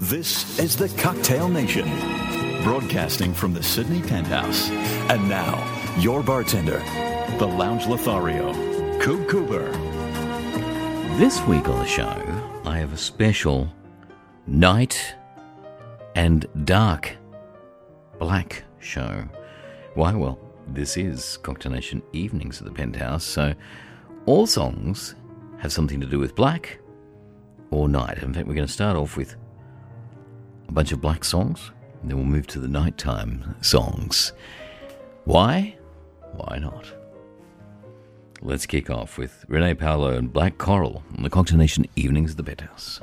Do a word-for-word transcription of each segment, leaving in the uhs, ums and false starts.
This is the Cocktail Nation, broadcasting from the Sydney Penthouse. And now, your bartender, the Lounge Lothario, Coop Cooper. This week on the show, I have a special night and dark black show. Why? Well, this is Cocktail Nation Evenings at the Penthouse, so all songs have something to do with black or night. In fact, we're going to start off with a bunch of black songs, and then we'll move to the nighttime songs. Why? Why not? Let's kick off with Renee Paolo and Black Coral on the Cocktail Nation Evenings at the Penthouse.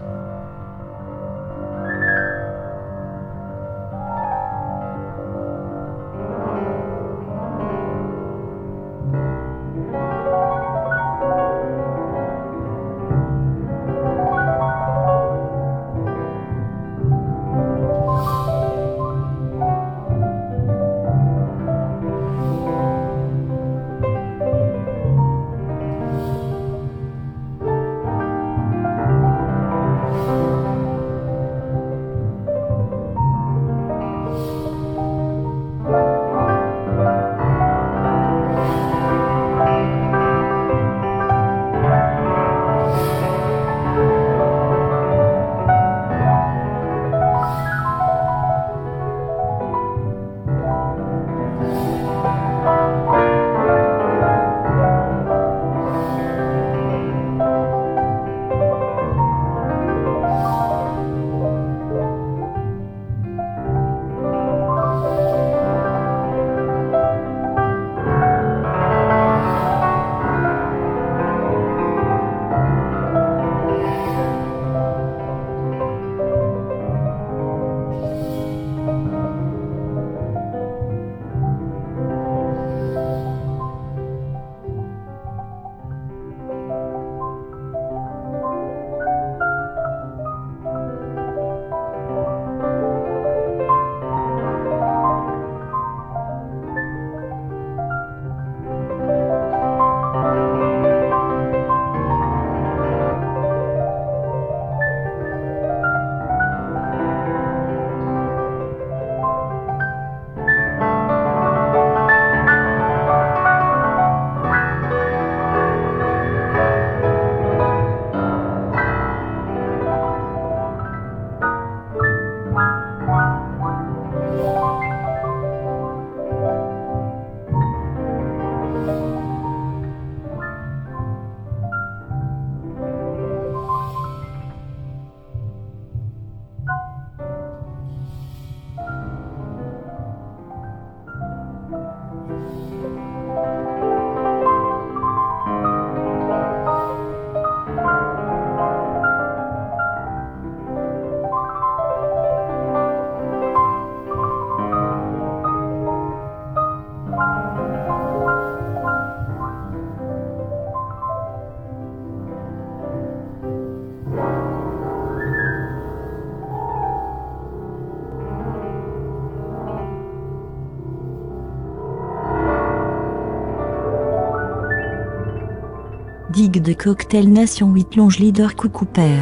Digue de Cocktail Nation huit Longe Leader Coop Cooper.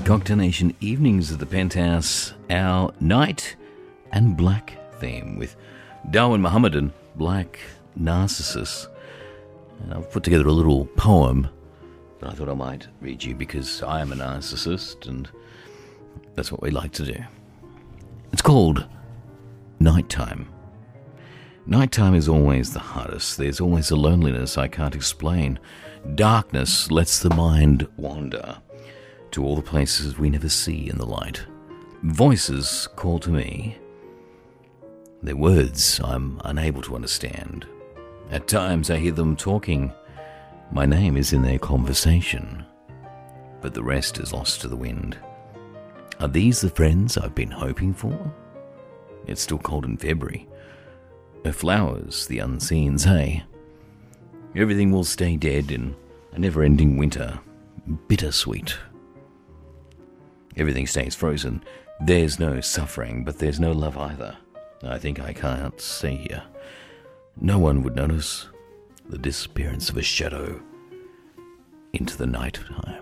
Cocktail Nation evenings at the Penthouse, our night and black theme with Darwin Muhammad and Black Narcissus. And I've put together a little poem that I thought I might read you because I am a narcissist and that's what we like to do. It's called Nighttime. Nighttime is always the hardest. There's always a loneliness I can't explain. Darkness lets the mind wander to all the places we never see in the light. Voices call to me. Their words I'm unable to understand. At times I hear them talking. My name is in their conversation, but the rest is lost to the wind. Are these the friends I've been hoping for? It's still cold in February. Her flowers, the unseen, say everything will stay dead in a never-ending winter, bittersweet. Everything stays frozen. There's no suffering, but there's no love either. I think I can't stay here. No one would notice the disappearance of a shadow into the night time.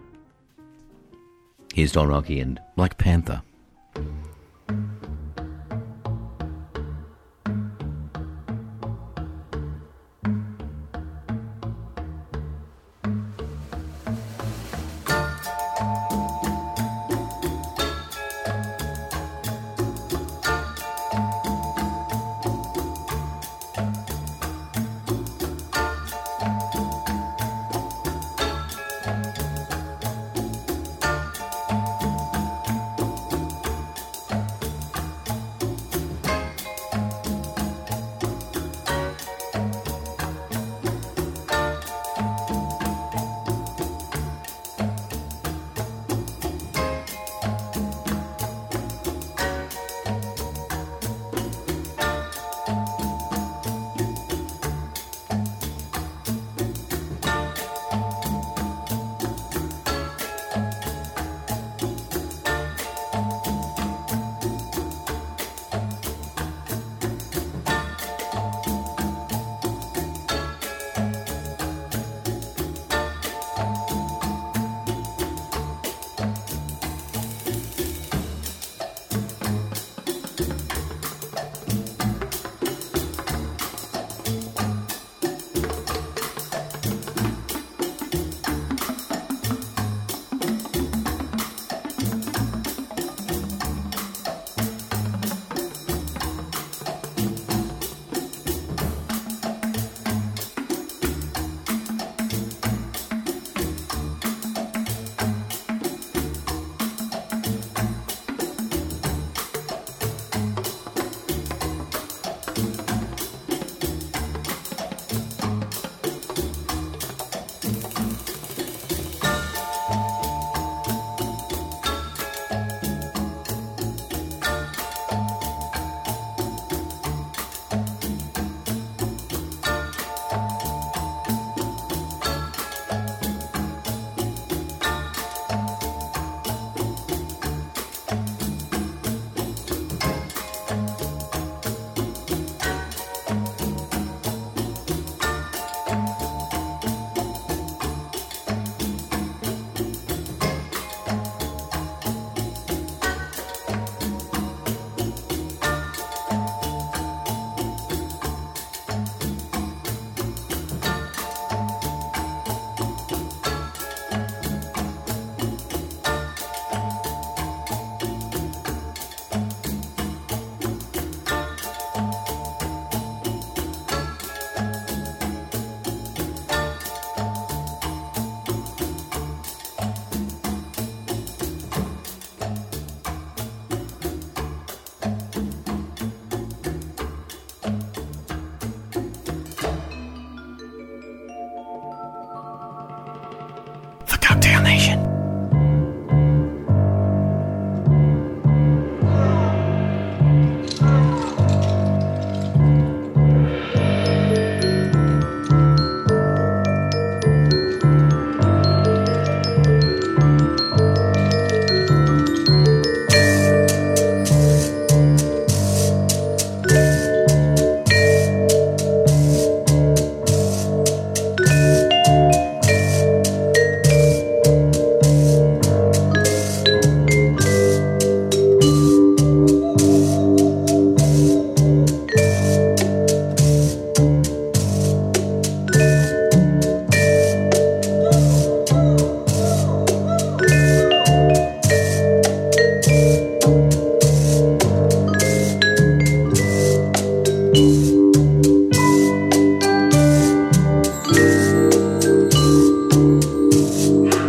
Here's Don Rocky and Black Panther.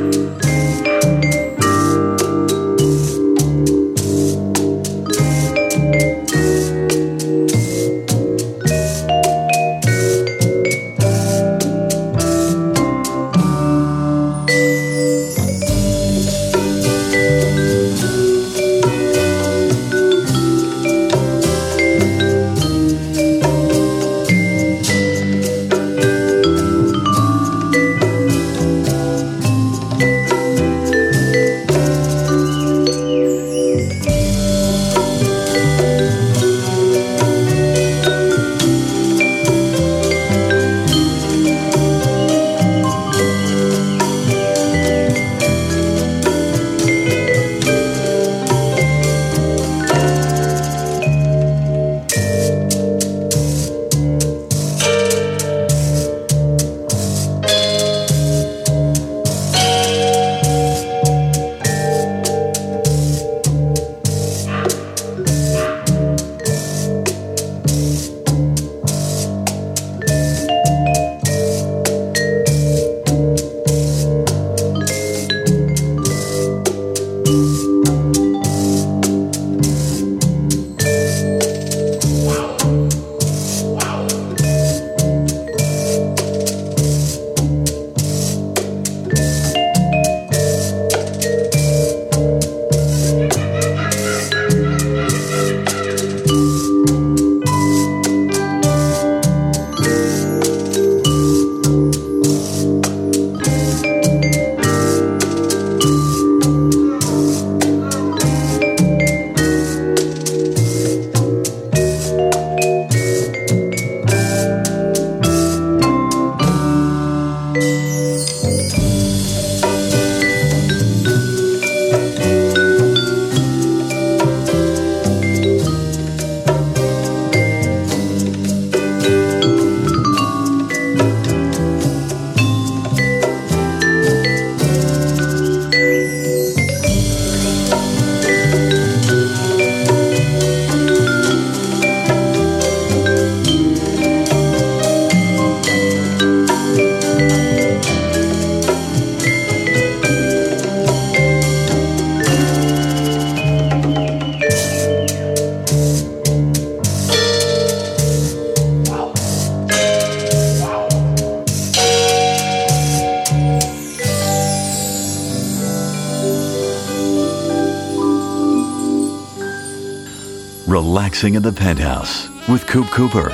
Relaxing in the Penthouse with Coop Cooper.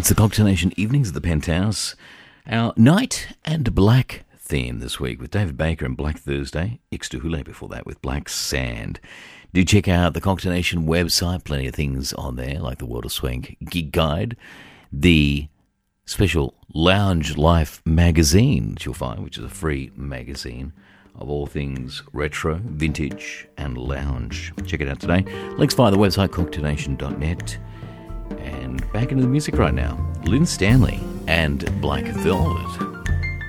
It's the Cocktail Nation Evenings at the Penthouse. Our Night and Black theme this week with David Baker and Black Thursday. Ixtahule before that with Black Sand. Do check out the Cocktail Nation website. Plenty of things on there like the World of Swank Gig Guide, the special Lounge Life magazine that you'll find, which is a free magazine of all things retro, vintage and lounge. Check it out today. Links via the website cocktail nation dot net. And back into the music right now. Lynn Stanley and Black Velvet.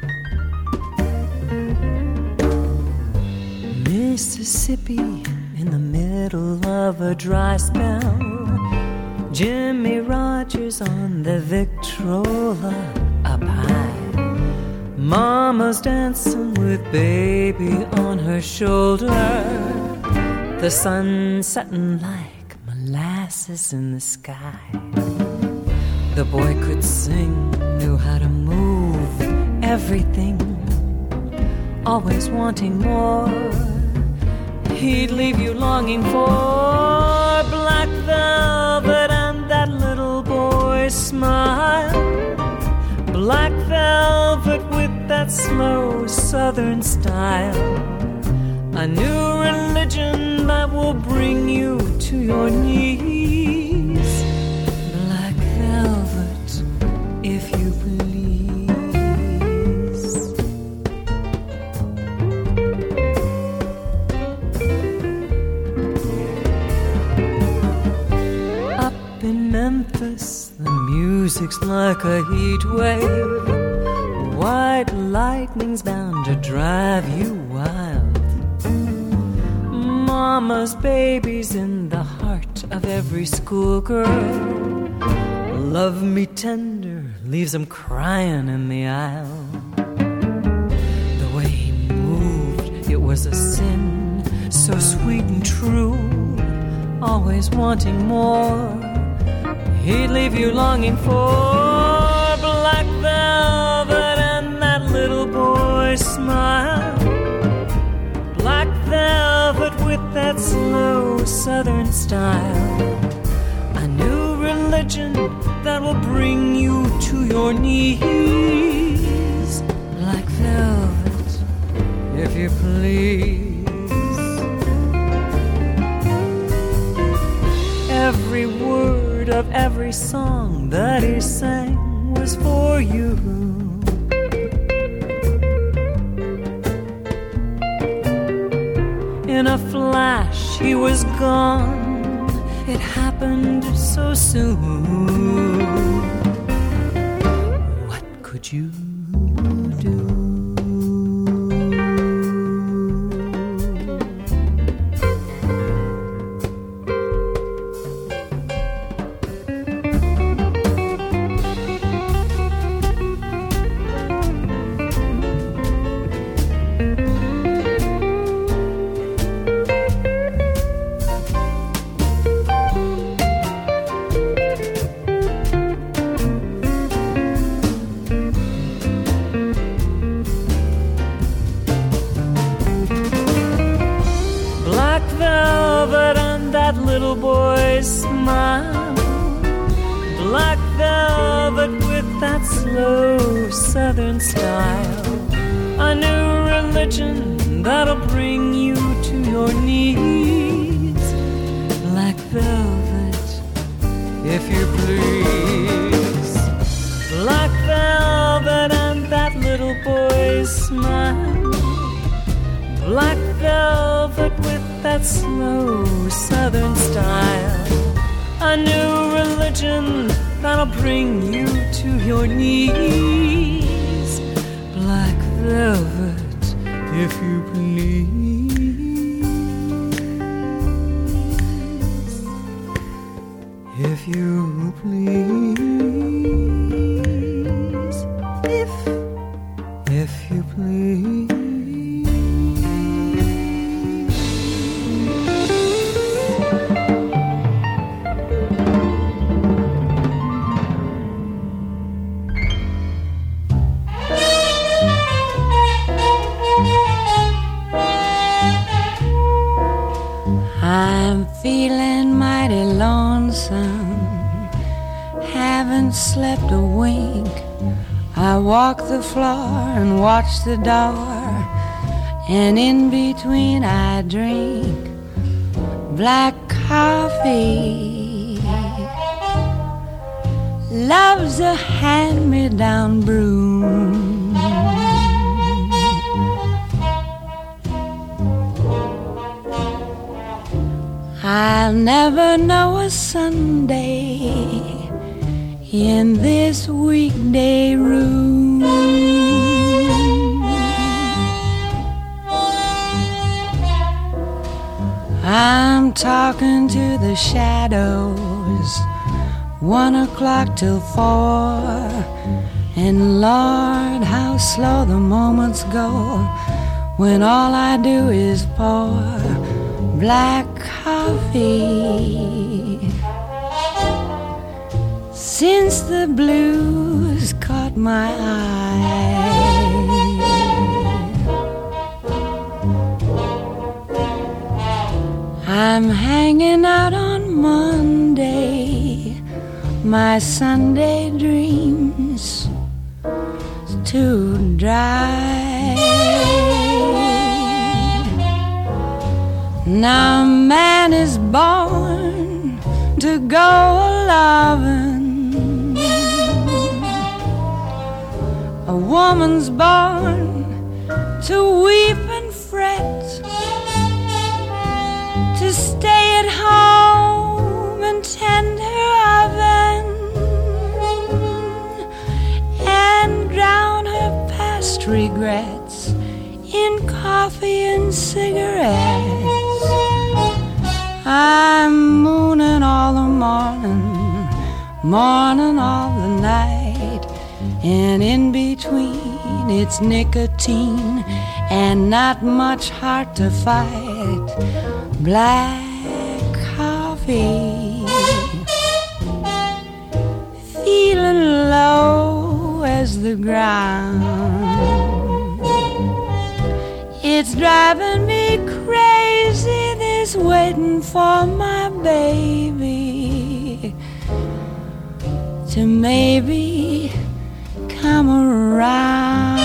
Mississippi in the middle of a dry spell. Jimmy Rogers on the Victrola up high. Mama's dancing with baby on her shoulder. The sun setting like molasses in the sky. The boy could sing, knew how to move everything, always wanting more. He'd leave you longing for black velvet and that little boy's smile. Black velvet with that slow southern style. A new religion that will bring you to your knees. Black velvet, if you please. Up in Memphis, the music's like a heat wave. White lightning's bound to drive you wild. Mama's baby's in the heart of every schoolgirl. Love me tender leaves him crying in the aisle. The way he moved, it was a sin, so sweet and true, always wanting more. He'd leave you longing for black velvet and that little boy's smile. Black velvet with that slow southern style. A new religion that will bring you to your knees. Black velvet, if you please. Every word of every song that he sang was for you. In a flash he was gone. It happened so soon. What could you do? Southern style, a new religion that'll bring you to your knees. Black velvet, if you please. Black velvet and that little boy's smile. Black velvet with that slow southern style. A new religion that'll bring you to your knees. Black velvet, if you please. If you please. If, if you please. Feeling mighty lonesome, having haven't slept a wink. I walk the floor and watch the door, and in between I drink black coffee. Love's a hand-me-down broom. I'll never know a Sunday in this weekday room. I'm talking to the shadows, one o'clock till four, and Lord, how slow the moments go when all I do is pour black coffee. Since the blues caught my eye, I'm hanging out on Monday, my Sunday dreams too dry. Now man is born to go a-lovin', a woman's born to weep and fret, to stay at home and tend her oven, and drown her past regrets in coffee and cigarettes. I'm mooning all the morning, morning all the night, and in between it's nicotine and not much heart to fight. Black coffee, feeling low as the ground. It's driving me crazy, this waiting for my baby to maybe come around.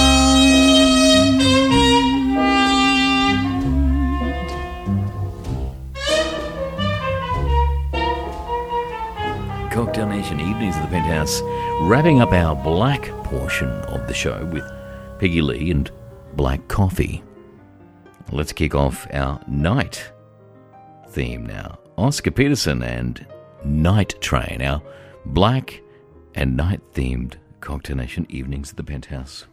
Cocktail Nation Evenings at the Penthouse, wrapping up our black portion of the show with Peggy Lee and Black Coffee. Let's kick off our night theme now. Oscar Peterson and Night Train, our black and night themed Cocktail Nation Evenings at the Penthouse.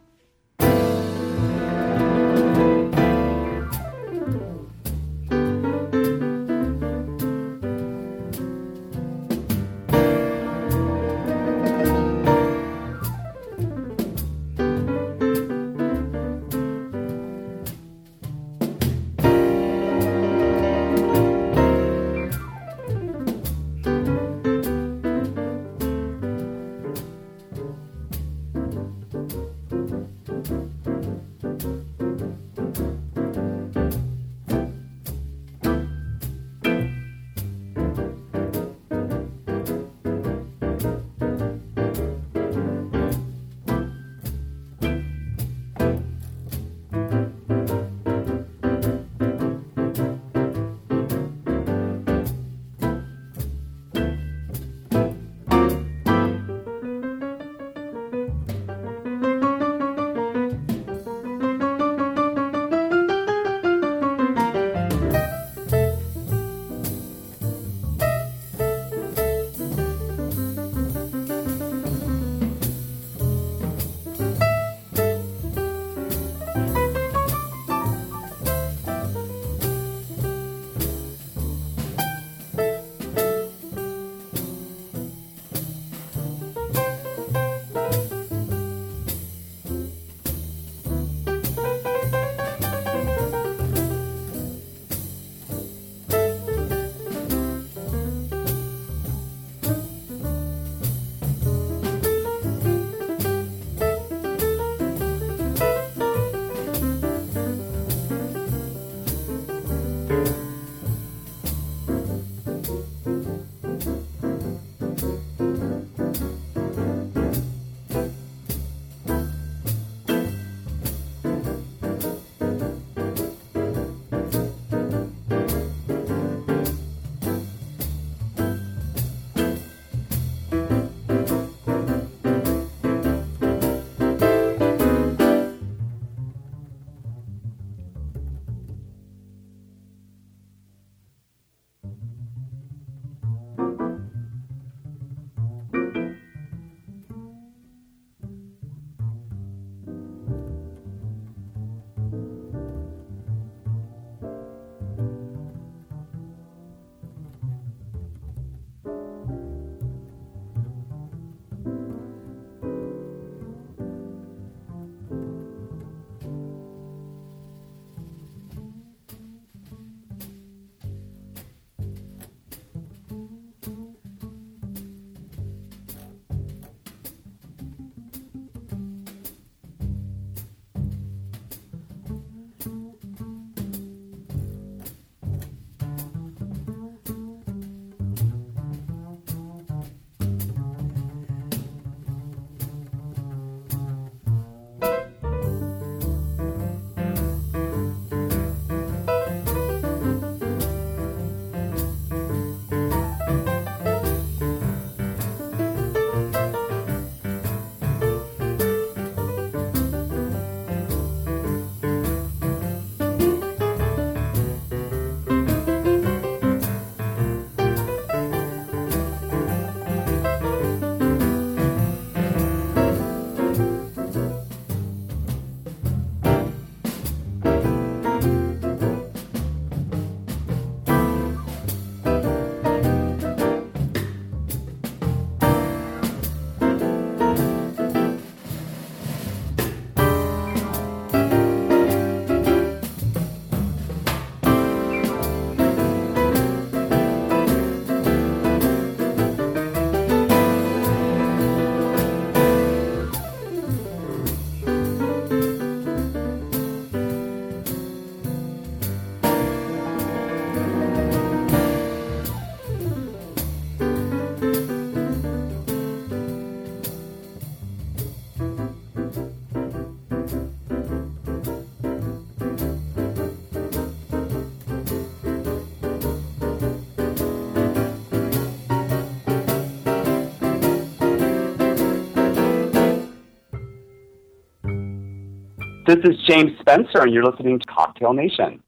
This is James Spencer, and you're listening to Cocktail Nation.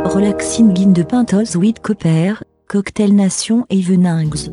Relaxing in the Penthouse with Cooper, Cocktail Nation Evenings.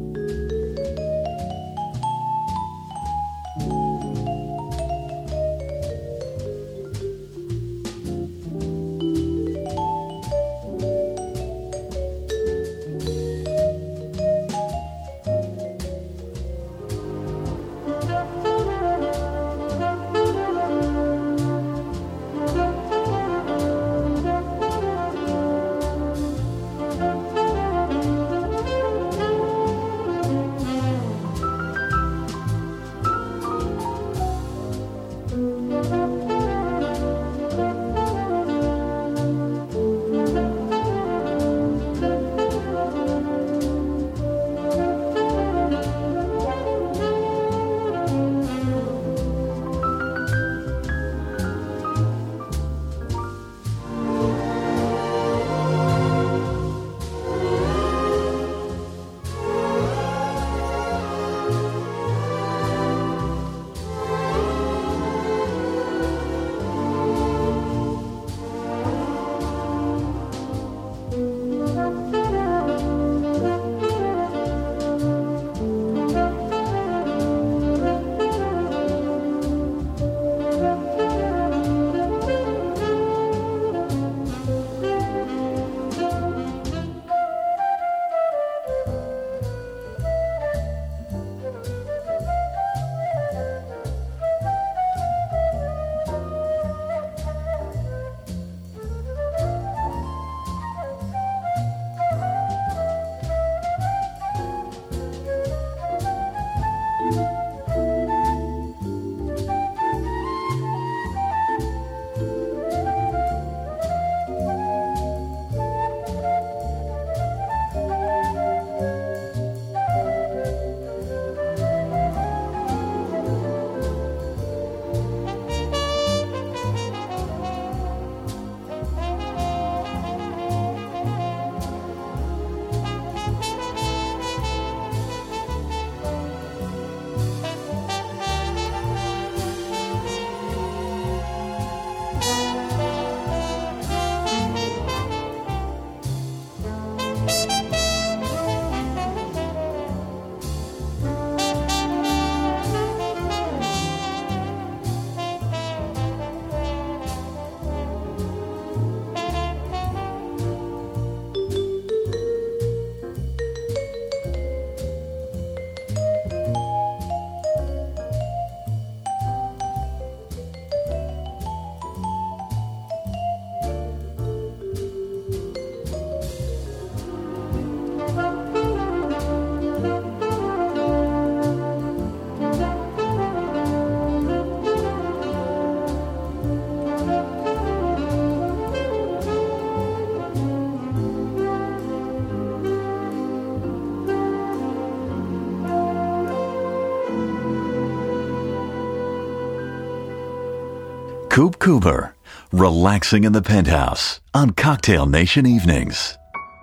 Coop Cooper, relaxing in the penthouse on Cocktail Nation Evenings.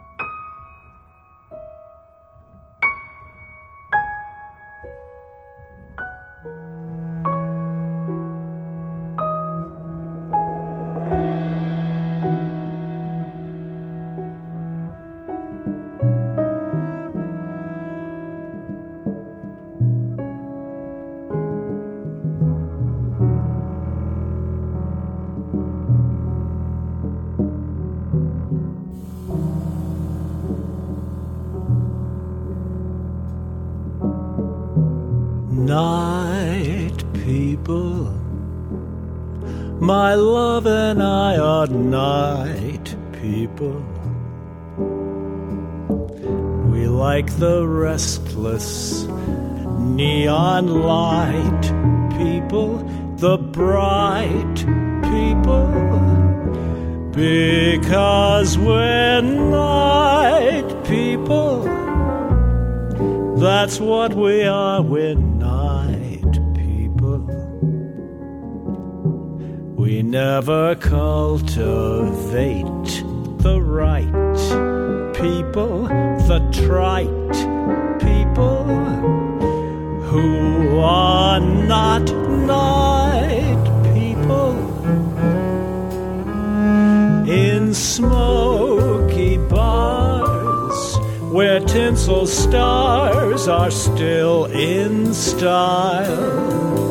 Night people, my love and I are night people. We like the restless neon light people, the bright people, because we're night people. That's what we are, we're night people. We never cultivate the right people, the trite people who are not night people. In smoke where tinsel stars are still in style.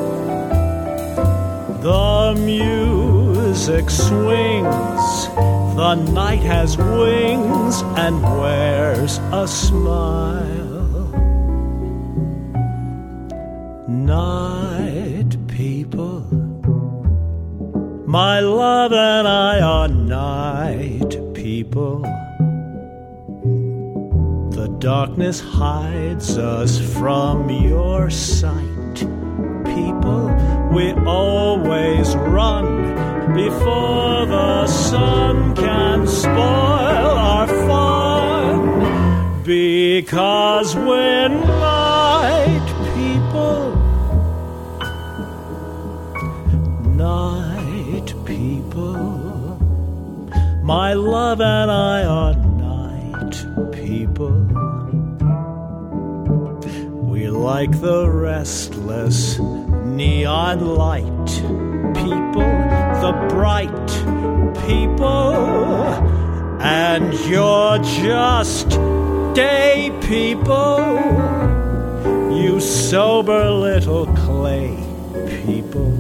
The music swings, the night has wings and wears a smile. Night people, my love and I are night people. The darkness hides us from your sight. People, we always run before the sun can spoil our fun, because we're night people. Night people, my love and I are night people. We like the restless neon light people, the bright people, and you're just day people, you sober little clay people.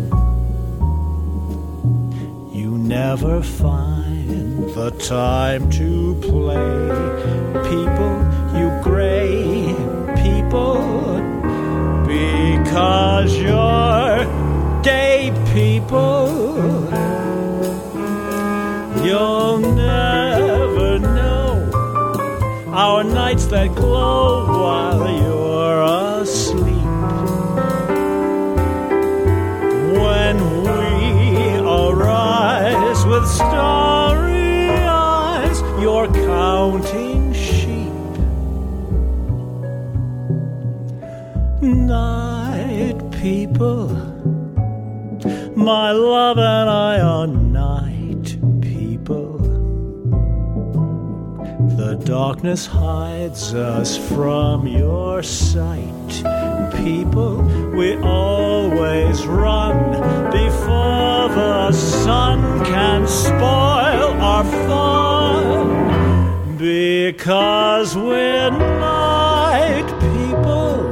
You never find the time to play people, you gray people, because you're day people. You'll never know our nights that glow while you're asleep. When we arise with starry eyes, you're counting sheep. Night people, my love and I are night people. The darkness hides us from your sight. People, we always run before the sun can spoil our fun, because we're night people.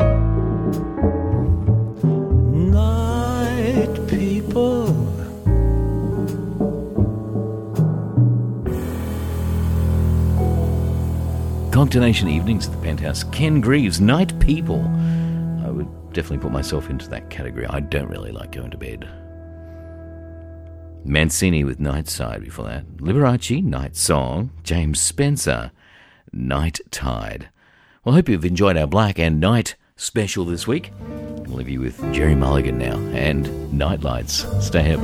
People. Cocktail Nation evenings at the Penthouse. Ken Greaves, Night People. I would definitely put myself into that category. I don't really like going to bed. Mancini with Nightside before that. Liberace, Night Song. James Spencer, Night Tide. Well, I hope you've enjoyed our Black and Night special this week. We'll leave you with Jerry Mulligan now and Nightlights. Stay up.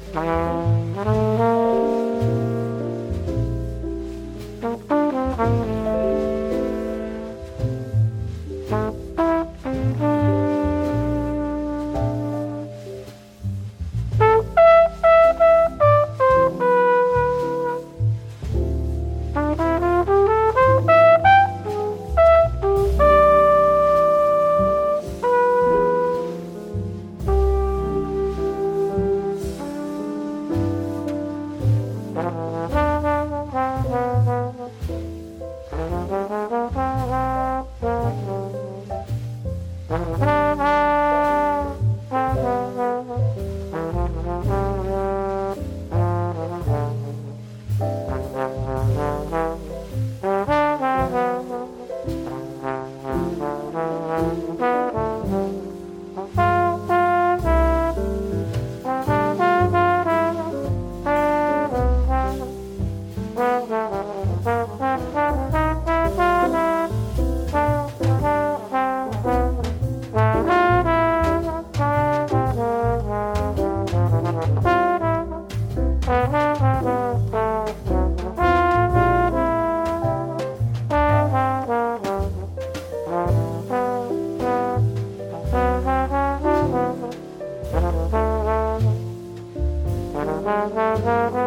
Thank you.